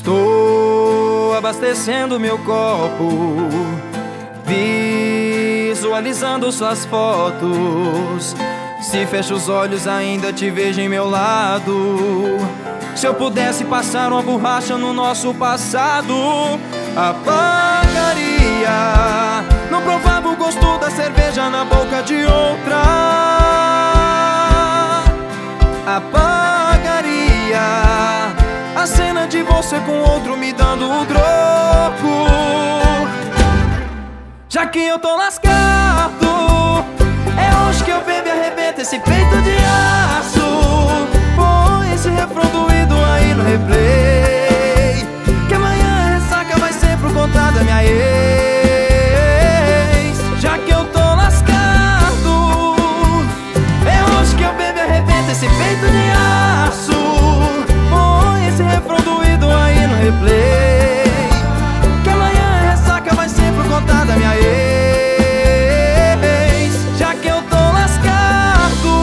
Estou abastecendo meu copo, visualizando suas fotos. Se fecho os olhos ainda te vejo em meu lado. Se eu pudesse passar uma borracha no nosso passado, apagaria. Não provava o gosto da cerveja na boca de outra. Apagaria a cena de você com outro me dando o troco. Já que eu tô lascado, é hoje que eu bebo e arrebento esse peito de aço. Põe esse refrão doído aí no replay, que amanhã a ressaca vai ser por conta da minha ex. Já que eu tô lascado, é hoje que eu bebo e arrebento esse peito de aço. Põe esse refrão doído aí no replay, que amanhã a ressaca vai ser por conta da minha ex. Já que eu tô lascado,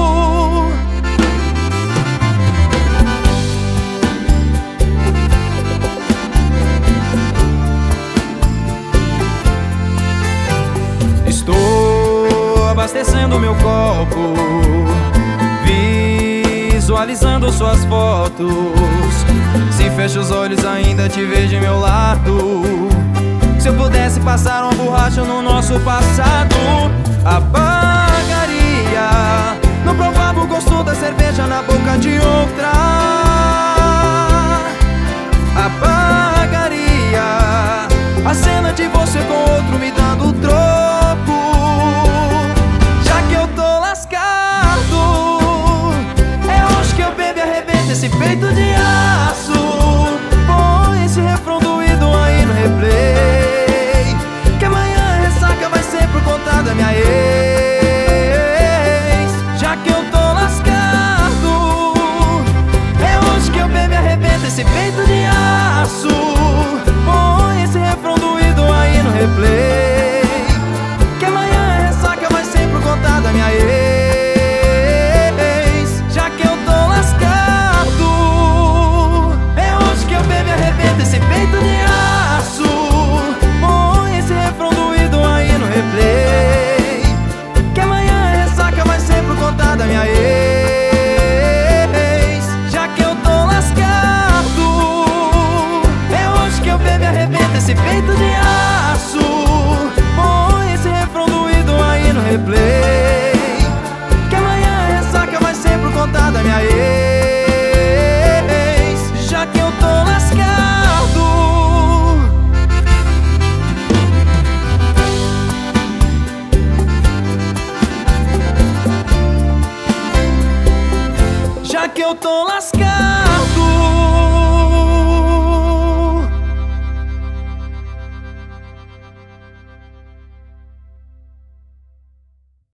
estou abastecendo meu copo, visualizando suas fotos. Se fecho os olhos ainda te vejo em meu lado. Se eu pudesse passar uma borracha no nosso passado, apagaria. Não provava o gosto da cerveja na boca de outra. Apagaria a cena de você com outro me dando o troco. Já que eu tô lascado, é hoje que eu bebo e arrebento esse peito de aço. Põe esse refrão doído aí no replay, que amanhã a ressaca vai ser por conta da minha ex. Já que eu tô lascado, é hoje que eu bebo e arrebento esse peito de aço. Põe esse refrão doído aí no replay, que amanhã a ressaca vai ser por conta da minha ex. Já que eu tô lascado, é hoje que eu bebo e arrebento esse peito de aço. Põe esse refrão doído aí no replay, que amanhã a ressaca vai ser por conta da minha ex. Já que eu tô lascado, é hoje que eu bebo e arrebento esse peito de aço. Põe esse refrão doído aí no replay, que amanhã a ressaca vai ser por conta da minha ex. Já que eu tô lascado, já que eu tô lascado.